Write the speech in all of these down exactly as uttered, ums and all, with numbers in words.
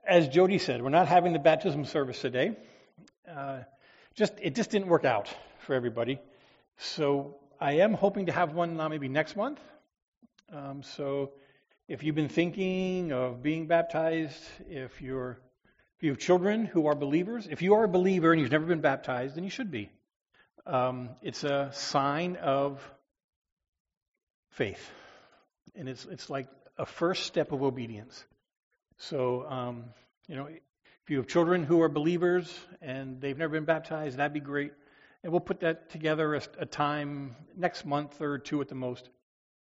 as Jody said, we're not having the baptism service today. Uh, just It just didn't work out for everybody. So I am hoping to have one uh, maybe next month. Um, so if you've been thinking of being baptized, if you're if you have children who are believers, if you are a believer and you've never been baptized, then you should be. Um, it's a sign of faith, and it's it's like a first step of obedience. So, um, you know, if you have children who are believers and they've never been baptized, that'd be great. And we'll put that together a, a time next month or two at the most.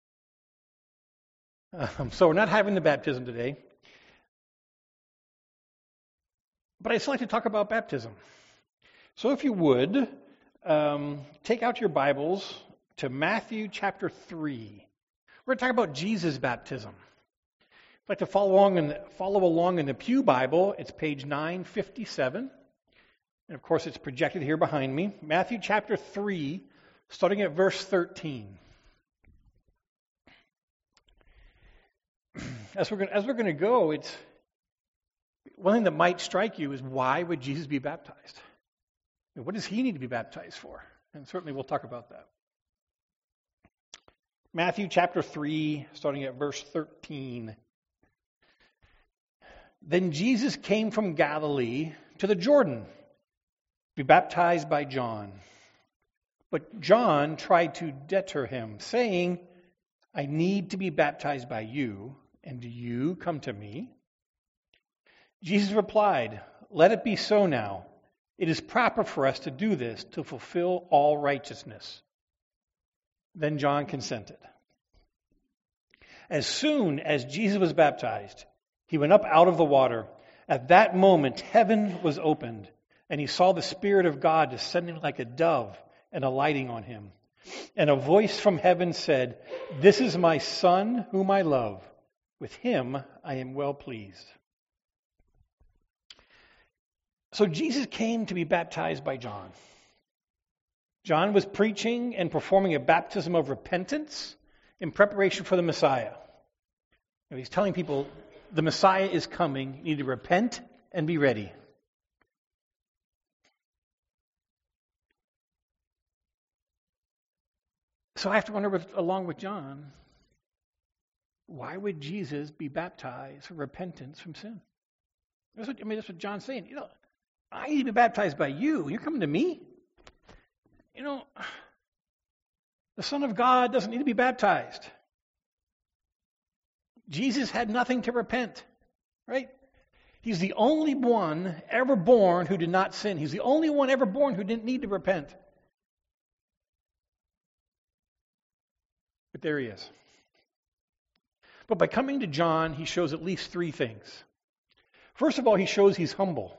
Um, so we're not having the baptism today. But I'd just like to talk about baptism. So if you would, um, take out your Bibles to Matthew chapter three. We're going to talk about Jesus' baptism. If you'd like to follow along in the, follow along in the Pew Bible, it's page nine fifty-seven. And of course, it's projected here behind me. Matthew chapter three, starting at verse thirteen. As we're going, as we're going to go, it's one thing that might strike you is, why would Jesus be baptized? And what does he need to be baptized for? And certainly we'll talk about that. Matthew chapter three, starting at verse thirteen. Then Jesus came from Galilee to the Jordan to be baptized by John. But John tried to deter him, saying, I need to be baptized by you, and do you come to me? Jesus replied, let it be so now. It is proper for us to do this to fulfill all righteousness. Then John consented. As soon as Jesus was baptized, he went up out of the water. At that moment, heaven was opened, and he saw the Spirit of God descending like a dove and alighting on him. And a voice from heaven said, this is my Son whom I love. With him I am well pleased. So Jesus came to be baptized by John. John was preaching and performing a baptism of repentance in preparation for the Messiah. You know, he's telling people, the Messiah is coming. You need to repent and be ready. So I have to wonder, with, along with John, why would Jesus be baptized for repentance from sin? That's what, I mean, that's what John's saying. You know, I need to be baptized by you. You're coming to me? You know, the Son of God doesn't need to be baptized. Jesus had nothing to repent, right? He's the only one ever born who did not sin. He's the only one ever born who didn't need to repent. But there he is. But by coming to John, he shows at least three things. First of all, he shows he's humble.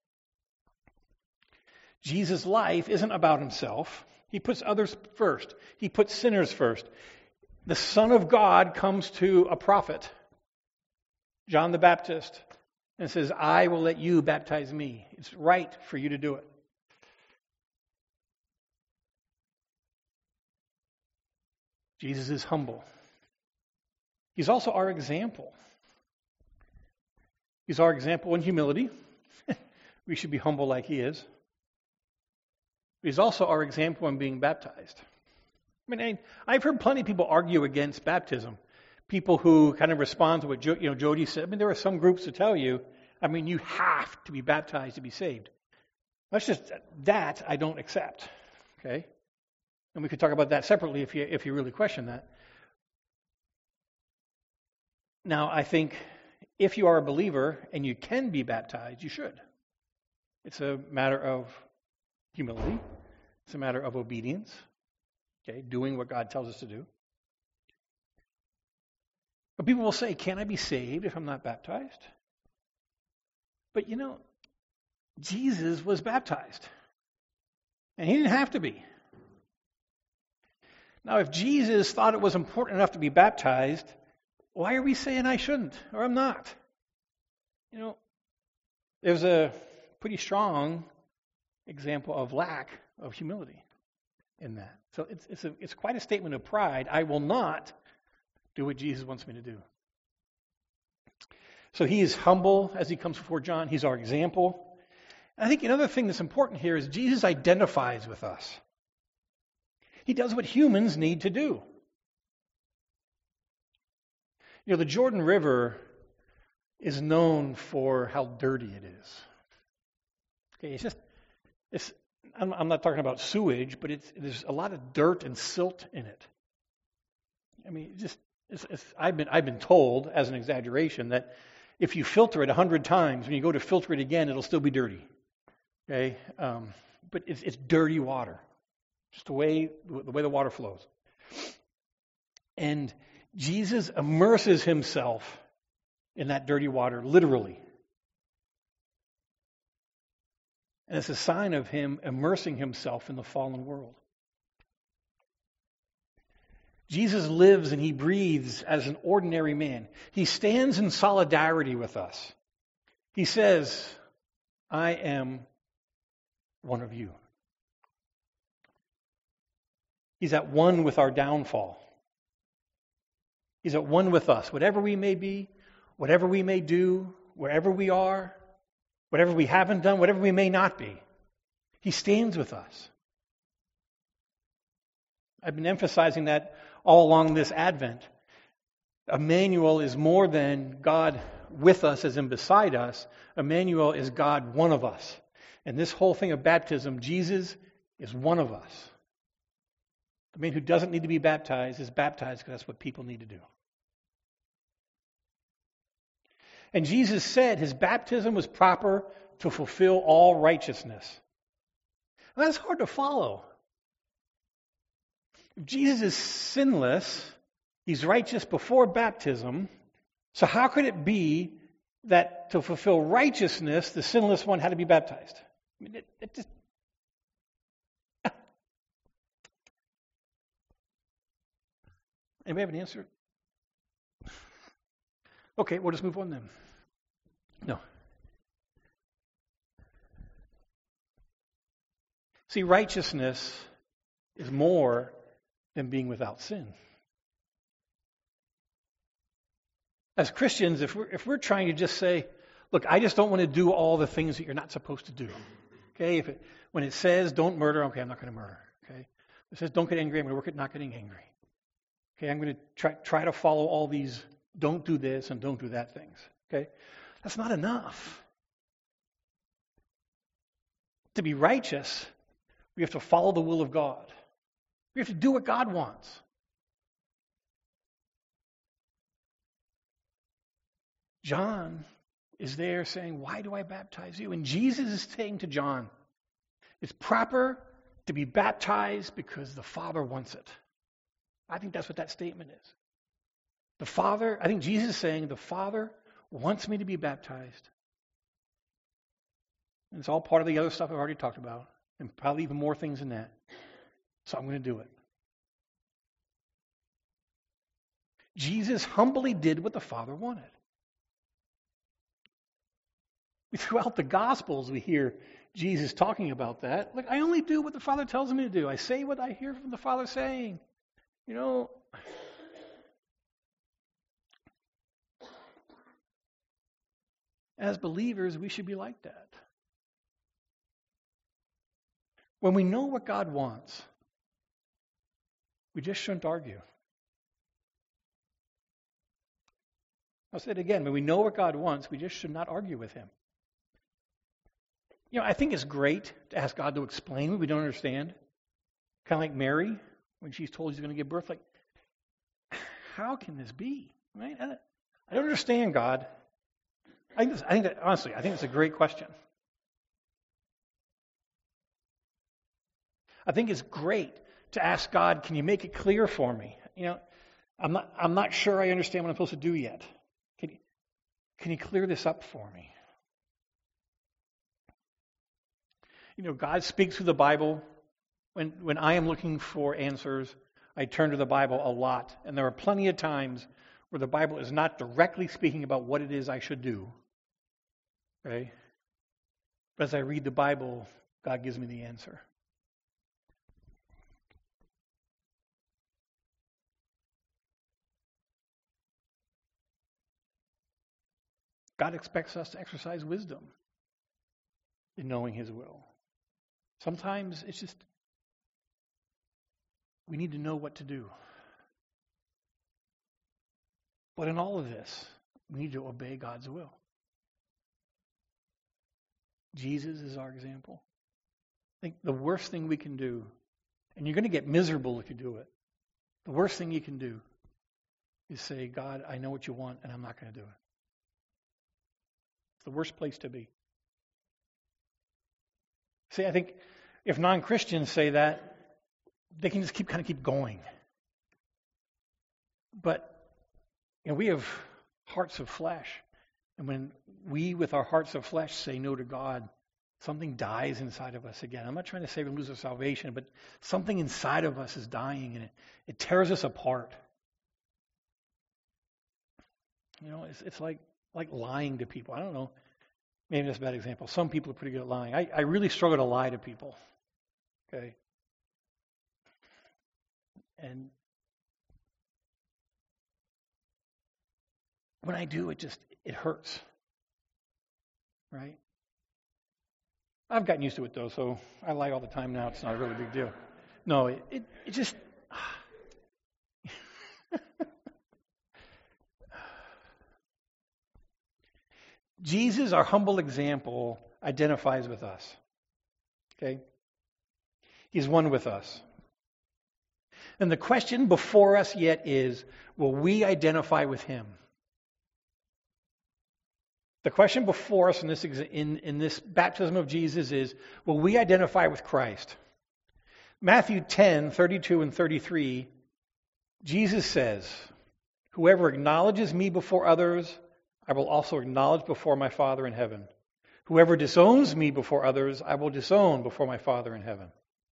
Jesus' life isn't about himself. He puts others first. He puts sinners first. The Son of God comes to a prophet, John the Baptist, and says, I will let you baptize me. It's right for you to do it. Jesus is humble. He's also our example. He's our example in humility. We should be humble like he is. He's also our example in being baptized. I mean, I've heard plenty of people argue against baptism. People who kind of respond to what jo- you know, Jody said. I mean, there are some groups that tell you, I mean, you have to be baptized to be saved. That's just, that I don't accept. Okay? And we could talk about that separately if you if you really question that. Now, I think if you are a believer and you can be baptized, you should. It's a matter of humility. It's a matter of obedience. Okay, doing what God tells us to do. But people will say, can I be saved if I'm not baptized? But you know, Jesus was baptized. And he didn't have to be. Now, if Jesus thought it was important enough to be baptized, why are we saying I shouldn't or I'm not? You know, there's a pretty strong example of lack of humility in that. So it's it's a it's quite a statement of pride. I will not do what Jesus wants me to do. So he is humble as he comes before John. He's our example. And I think another thing that's important here is Jesus identifies with us. He does what humans need to do. You know, the Jordan River is known for how dirty it is. Okay, it's just, it's, I'm, I'm not talking about sewage, but it's, there's a lot of dirt and silt in it. I mean, it just, it's, it's, I've been, I've been told, as an exaggeration, that if you filter it a hundred times, when you go to filter it again, it'll still be dirty. Okay, um, but it's, it's dirty water, just the way the way the water flows. And Jesus immerses himself in that dirty water, literally. And it's a sign of him immersing himself in the fallen world. Jesus lives and he breathes as an ordinary man. He stands in solidarity with us. He says, I am one of you. He's at one with our downfall. He's at one with us. Whatever we may be, whatever we may do, wherever we are, whatever we haven't done, whatever we may not be, he stands with us. I've been emphasizing that all along this Advent. Emmanuel is more than God with us as in beside us. Emmanuel is God one of us. And this whole thing of baptism, Jesus is one of us. The man who doesn't need to be baptized is baptized because that's what people need to do. And Jesus said his baptism was proper to fulfill all righteousness. And that's hard to follow. If Jesus is sinless, he's righteous before baptism, so how could it be that to fulfill righteousness, the sinless one had to be baptized? I mean, it, it just... Anybody have an answer? Okay, we'll just move on then. No. See, righteousness is more than being without sin. As Christians, if we're, if we're trying to just say, look, I just don't want to do all the things that you're not supposed to do. Okay, if it, when it says don't murder, okay, I'm not going to murder. Okay, it says don't get angry, I'm going to work at not getting angry. Okay, I'm going to try try to follow all these don't do this and don't do that things. Okay, that's not enough. To be righteous, we have to follow the will of God. We have to do what God wants. John is there saying, why do I baptize you? And Jesus is saying to John, it's proper to be baptized because the Father wants it. I think that's what that statement is. The Father, I think Jesus is saying, the Father wants me to be baptized. And it's all part of the other stuff I've already talked about, and probably even more things than that. So I'm going to do it. Jesus humbly did what the Father wanted. Throughout the Gospels, we hear Jesus talking about that. Like, I only do what the Father tells me to do. I say what I hear from the Father saying. You know, as believers, we should be like that. When we know what God wants, we just shouldn't argue. I'll say it again. When we know what God wants, we just should not argue with him. You know, I think it's great to ask God to explain what we don't understand. Kind of like Mary, when she's told she's going to give birth, like, how can this be? Right? I don't understand, God. I think, this, I think that, honestly, I think it's a great question. I think it's great to ask God, can you make it clear for me? You know, I'm not, I'm not sure I understand what I'm supposed to do yet. Can you, can you clear this up for me? You know, God speaks through the Bible. When, when I am looking for answers, I turn to the Bible a lot. And there are plenty of times where the Bible is not directly speaking about what it is I should do. Okay? But as I read the Bible, God gives me the answer. God expects us to exercise wisdom in knowing His will. Sometimes it's just, we need to know what to do. But in all of this, we need to obey God's will. Jesus is our example. I think the worst thing we can do, and you're going to get miserable if you do it, the worst thing you can do is say, God, I know what you want, and I'm not going to do it. It's the worst place to be. See, I think if non-Christians say that, they can just keep kind of keep going. But you know, we have hearts of flesh. And when we, with our hearts of flesh, say no to God, something dies inside of us again. I'm not trying to say we lose our salvation, but something inside of us is dying, and it, it tears us apart. You know, it's, it's like like lying to people. I don't know. Maybe that's a bad example. Some people are pretty good at lying. I, I really struggle to lie to people. Okay? And when I do, it just, it hurts. Right? I've gotten used to it, though, so I lie all the time now. It's not a really big deal. No, it, it, it just... Jesus, our humble example, identifies with us. Okay? He's one with us. And the question before us yet is, will we identify with Him? The question before us in this, in, in this baptism of Jesus is, will we identify with Christ? Matthew ten, thirty-two and thirty-three, Jesus says, whoever acknowledges me before others, I will also acknowledge before my Father in heaven. Whoever disowns me before others, I will disown before my Father in heaven.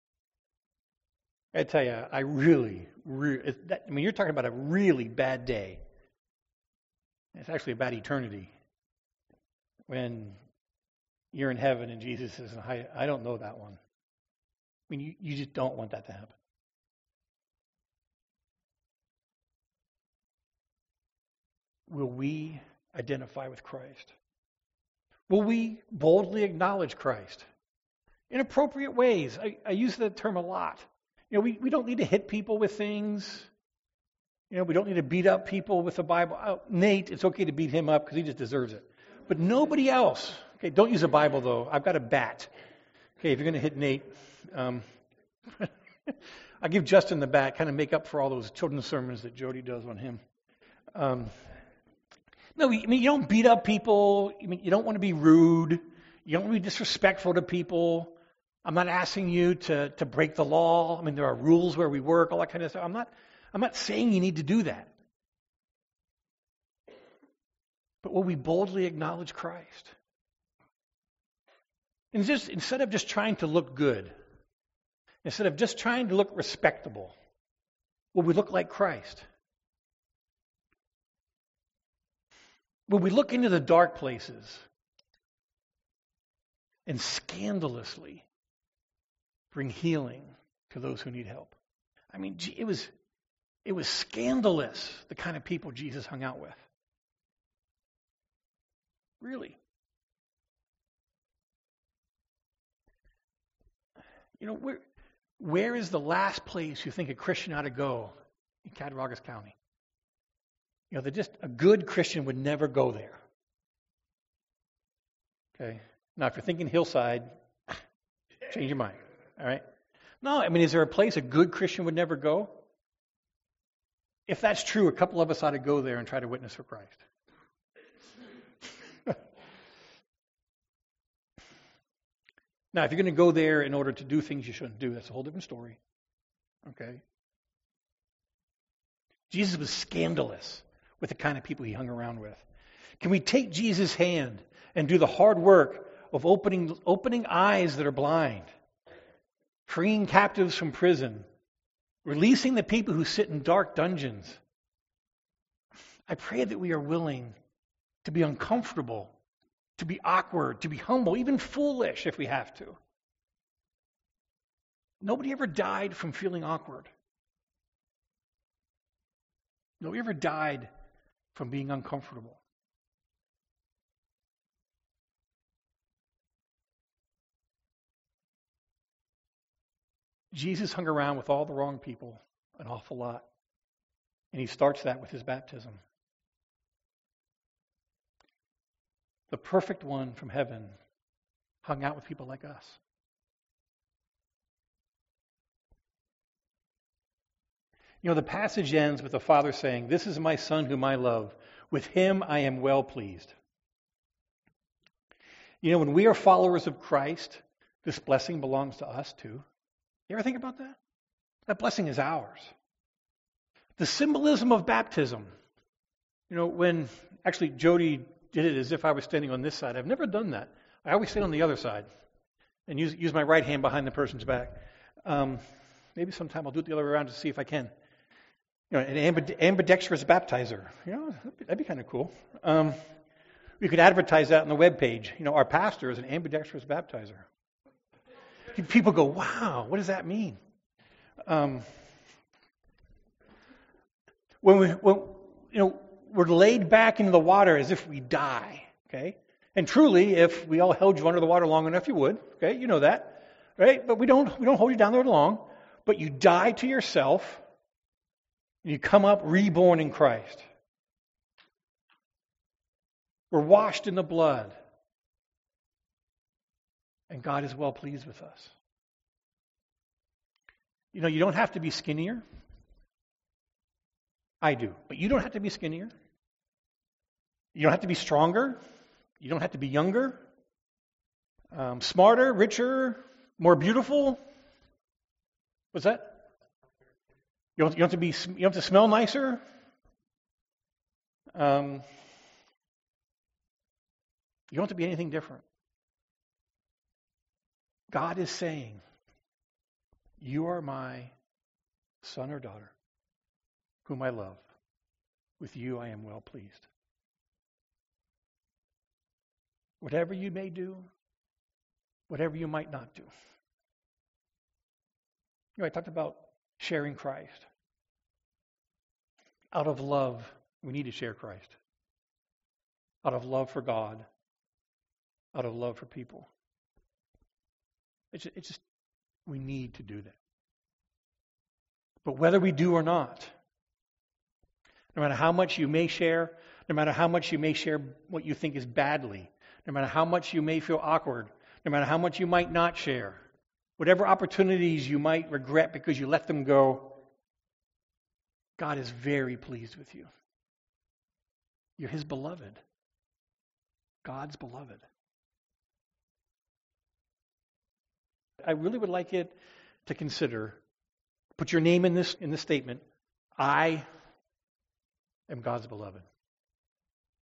I tell you, I really, really, that, I mean, you're talking about a really bad day. It's actually a bad eternity when you're in heaven and Jesus says, I, I don't know that one. I mean, you, you just don't want that to happen. Will we identify with Christ? Will we boldly acknowledge Christ in appropriate ways? I, I use that term a lot. You know, we, we don't need to hit people with things. You know, we don't need to beat up people with the Bible. Oh, Nate, it's okay to beat him up because he just deserves it. But nobody else. Okay, don't use a Bible, though. I've got a bat. Okay, if you're going to hit Nate, um, I'll give Justin the bat, kind of make up for all those children's sermons that Jody does on him. Um, no, I mean, you don't beat up people. I mean, you don't want to be rude. You don't want to be disrespectful to people. I'm not asking you to, to break the law. I mean, there are rules where we work, all that kind of stuff. I'm not, I'm not saying you need to do that. But will we boldly acknowledge Christ? And just, instead of just trying to look good, instead of just trying to look respectable, will we look like Christ? Will we look into the dark places and scandalously bring healing to those who need help? I mean, it was, it was scandalous, the kind of people Jesus hung out with. Really. You know, where, where is the last place you think a Christian ought to go in Cattaraugus County? You know, that just a good Christian would never go there. Okay? Now, if you're thinking Hillside, change your mind. All right? No, I mean, is there a place a good Christian would never go? If that's true, a couple of us ought to go there and try to witness for Christ. Now, if you're going to go there in order to do things you shouldn't do, that's a whole different story. Okay? Jesus was scandalous with the kind of people he hung around with. Can we take Jesus' hand and do the hard work of opening, opening eyes that are blind, freeing captives from prison, releasing the people who sit in dark dungeons? I pray that we are willing to be uncomfortable, to be awkward, to be humble, even foolish if we have to. Nobody ever died from feeling awkward. Nobody ever died from being uncomfortable. Jesus hung around with all the wrong people an awful lot. And he starts that with his baptism. The perfect one from heaven hung out with people like us. You know, the passage ends with the Father saying, "This is my Son whom I love. With him I am well pleased." You know, when we are followers of Christ, this blessing belongs to us too. You ever think about that? That blessing is ours. The symbolism of baptism. You know, when actually Jody did it as if I was standing on this side. I've never done that. I always stand on the other side and use use my right hand behind the person's back. Um, maybe sometime I'll do it the other way around to see if I can. You know, an ambid- ambidextrous baptizer. You know, that'd be, that'd be kind of cool. Um, we could advertise that on the web page. You know, our pastor is an ambidextrous baptizer. People go, "Wow, what does that mean?" Um, when we, when, you know, we're laid back into the water as if we die. Okay, and truly, if we all held you under the water long enough, you would. Okay, you know that, right? But we don't. We don't hold you down there long. But you die to yourself. And you come up reborn in Christ. We're washed in the blood. And God is well pleased with us. You know, you don't have to be skinnier. I do. But you don't have to be skinnier. You don't have to be stronger. You don't have to be younger. Um, smarter, richer, more beautiful. What's that? You don't, you don't have to be. You don't have to smell nicer. Um, you don't have to be anything different. God is saying, "You are my son or daughter, whom I love. With you I am well pleased." Whatever you may do, whatever you might not do. You know, I talked about sharing Christ. Out of love, we need to share Christ. Out of love for God. Out of love for people. It's just, it's just, we need to do that. But whether we do or not, no matter how much you may share, no matter how much you may share what you think is badly, no matter how much you may feel awkward, no matter how much you might not share, whatever opportunities you might regret because you let them go, God is very pleased with you. You're His beloved. God's beloved. I really would like it to consider, put your name in this in this statement, I am God's beloved.